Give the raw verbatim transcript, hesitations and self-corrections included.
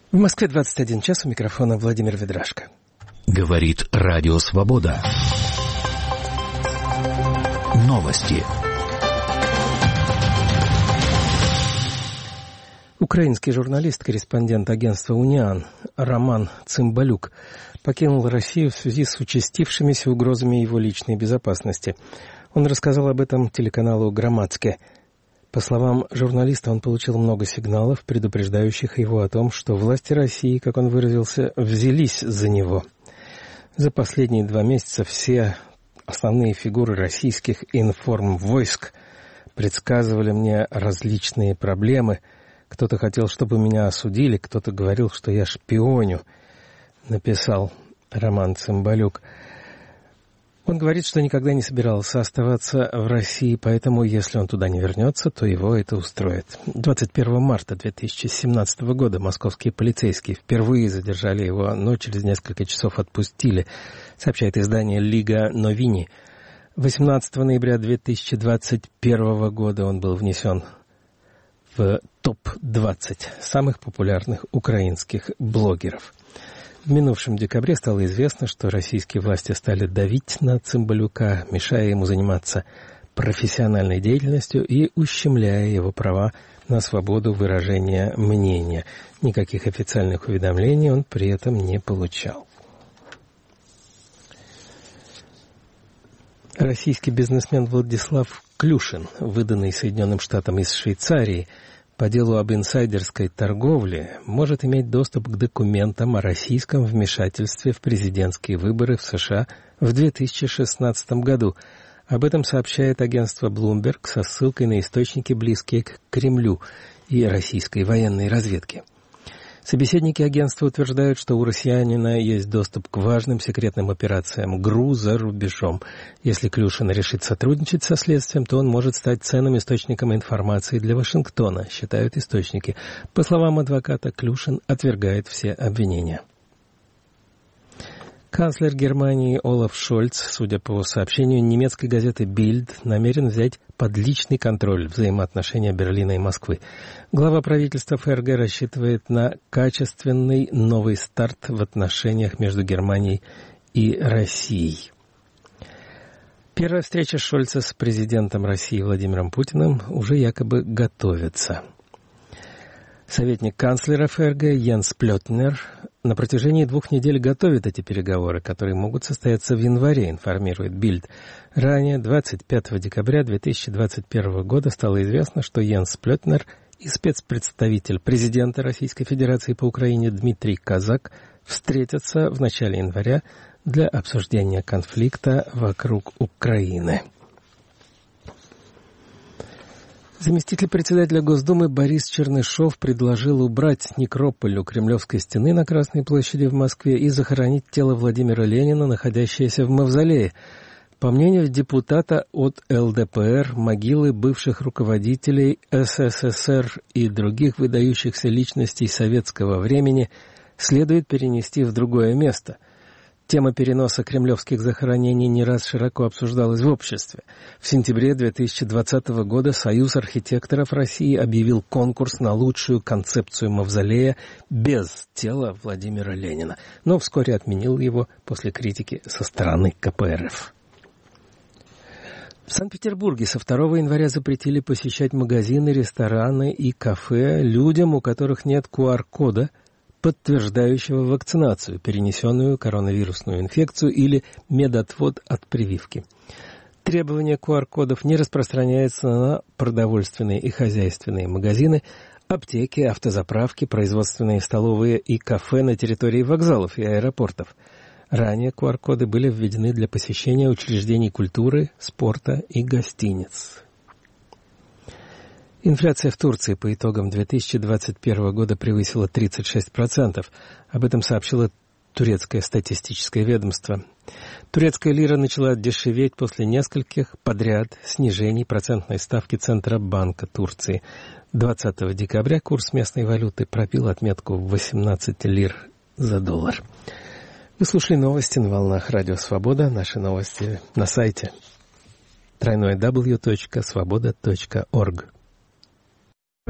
В Москве двадцать один час, у микрофона Владимир Ведрашко. Говорит Радио Свобода. Новости. Украинский журналист, корреспондент агентства «Униан» Роман Цымбалюк покинул Россию в связи с участившимися угрозами его личной безопасности. Он рассказал об этом телеканалу «Громадске». По словам журналиста, он получил много сигналов, предупреждающих его о том, что власти России, как он выразился, взялись за него. За последние два месяца все основные фигуры российских информвойск предсказывали мне различные проблемы. Кто-то хотел, чтобы меня осудили, кто-то говорил, что я шпионю, написал Роман Цымбалюк. Он говорит, что никогда не собирался оставаться в России, поэтому, если он туда не вернется, то его это устроит. двадцать первого марта две тысячи семнадцатого года московские полицейские впервые задержали его, но через несколько часов отпустили, сообщает издание «Лига Новини». восемнадцатого ноября две тысячи двадцать первого года он был внесен в топ двадцать самых популярных украинских блогеров. В минувшем декабре стало известно, что российские власти стали давить на Цымбалюка, мешая ему заниматься профессиональной деятельностью и ущемляя его права на свободу выражения мнения. Никаких официальных уведомлений он при этом не получал. Российский бизнесмен Владислав Клюшин, выданный Соединенным Штатам из Швейцарии, по делу об инсайдерской торговле, может иметь доступ к документам о российском вмешательстве в президентские выборы в США в две тысячи шестнадцатом году. Об этом сообщает агентство Bloomberg со ссылкой на источники, близкие к Кремлю и российской военной разведке. Собеседники агентства утверждают, что у россиянина есть доступ к важным секретным операциям ГРУ за рубежом. Если Клюшин решит сотрудничать со следствием, то он может стать ценным источником информации для Вашингтона, считают источники. По словам адвоката, Клюшин отвергает все обвинения. Канцлер Германии Олаф Шольц, судя по сообщению немецкой газеты Bild, намерен взять под личный контроль взаимоотношения Берлина и Москвы. Глава правительства ФРГ рассчитывает на качественный новый старт в отношениях между Германией и Россией. Первая встреча Шольца с президентом России Владимиром Путиным уже якобы готовится. Советник канцлера ФРГ Йенс Плётнер на протяжении двух недель готовит эти переговоры, которые могут состояться в январе, информирует Bild. Ранее, двадцать пятого декабря две тысячи двадцать первого года, стало известно, что Йенс Плётнер и спецпредставитель президента Российской Федерации по Украине Дмитрий Казак встретятся в начале января для обсуждения конфликта вокруг Украины. Заместитель председателя Госдумы Борис Чернышов предложил убрать некрополь у Кремлевской стены на Красной площади в Москве и захоронить тело Владимира Ленина, находящееся в мавзолее. По мнению депутата от ЛДПР, могилы бывших руководителей СССР и других выдающихся личностей советского времени следует перенести в другое место. Тема переноса кремлевских захоронений не раз широко обсуждалась в обществе. В сентябре две тысячи двадцатого года Союз архитекторов России объявил конкурс на лучшую концепцию мавзолея без тела Владимира Ленина, но вскоре отменил его после критики со стороны КПРФ. В Санкт-Петербурге со второго января запретили посещать магазины, рестораны и кафе людям, у которых нет ку ар кода, подтверждающего вакцинацию, перенесенную коронавирусную инфекцию или медотвод от прививки. Требование ку ар кодов не распространяется на продовольственные и хозяйственные магазины, аптеки, автозаправки, производственные столовые и кафе на территории вокзалов и аэропортов. Ранее ку ар коды были введены для посещения учреждений культуры, спорта и гостиниц. Инфляция в Турции по итогам две тысячи двадцать первого года превысила тридцать шесть процентов. Об этом сообщило турецкое статистическое ведомство. Турецкая лира начала дешеветь после нескольких подряд снижений процентной ставки Центробанка Турции. двадцатого декабря курс местной валюты пробил отметку в восемнадцать лир за доллар. Вы слушали новости на волнах Радио Свобода. Наши новости на сайте дабл ю дабл ю дабл ю точка свобода точка орг.